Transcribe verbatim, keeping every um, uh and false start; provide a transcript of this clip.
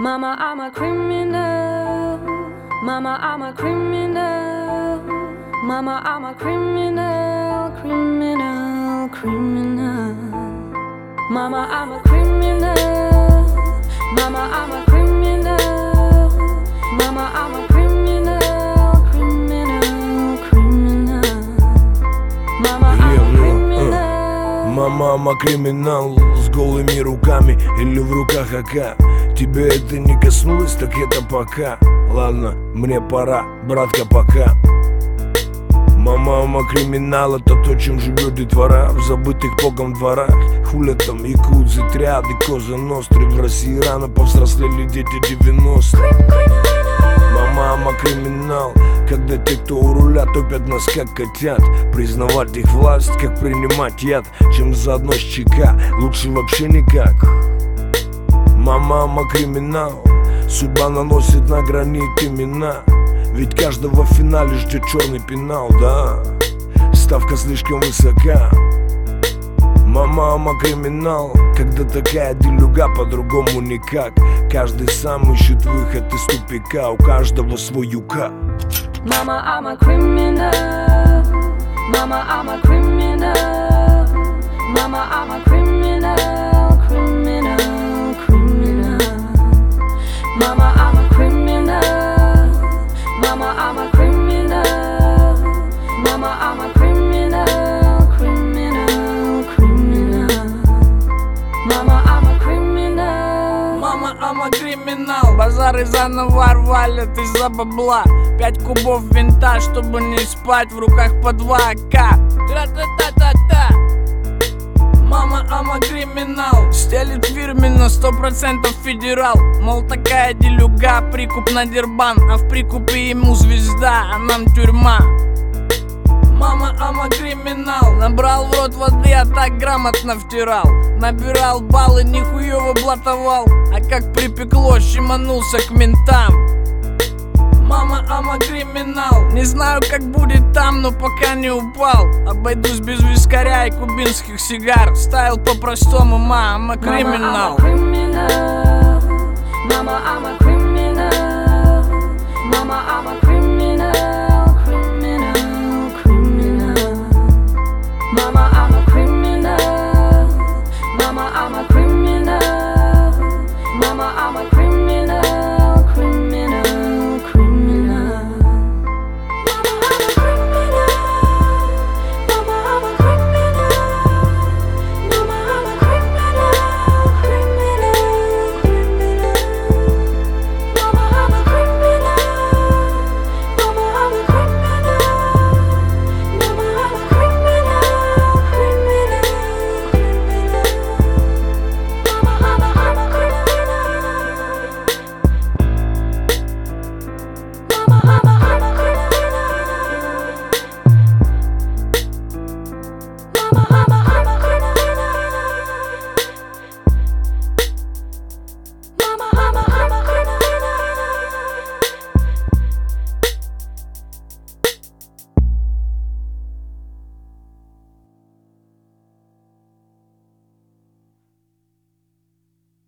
Mama, I'm a criminal. Mama, I'm a criminal. Mama, I'm a criminal, criminal, criminal. Mama, I'm a criminal. Mama, I'm a criminal. Mama, I'm a criminal, criminal, criminal. Mama, I'm a criminal. Мама, I'm криминал с голыми руками или в руках А К. Тебе это не коснулось, так это пока. Ладно, мне пора, братка, пока. Мама, мама, криминал, это то, чем живет детвора в забытых богом дворах. Хуля там якудзы, триады, коза ностры. В России рано повзрослели дети девяностых. Мама, мама, криминал, когда те, кто у руля, топят нас как котят. Признавать их власть, как принимать яд, чем заодно с ЧК, лучше вообще никак. Мама, мама, криминал, судьба наносит на гранит имена. Ведь каждого в финале ждет черный пенал, да, ставка слишком высока. Мама, мама, криминал, когда такая делюга, по-другому никак. Каждый сам ищет выход из тупика, у каждого свой юка. Mama, I'm a criminal. Mama, I'm a criminal. Mama, I'm a criminal, criminal, criminal. Mama, I'm a criminal. Mama, I'm a criminal. Mama, I'm a criminal, criminal, criminal. Mama, I'm a criminal. Мама, ама, криминал. Базары заново валят из-за бабла. Пять кубов винта, чтобы не спать. В руках по два А К. Тра-та-та-та-та. Мама, ама, криминал. Стелит фирменно, сто процентов федерал. Мол, такая делюга, прикуп на дербан. А в прикупе ему звезда, а нам тюрьма. Мама, ама, криминал. Набрал в рот воды, а так грамотно втирал. Набирал баллы, нихуёво блатовал. А как припекло, щеманулся к ментам. Мама, ама, криминал. Не знаю, как будет там, но пока не упал. Обойдусь без вискаря и кубинских сигар. Стайл по-простому, мама, криминал. Mama, I'm a criminal. Mama, I'm a criminal.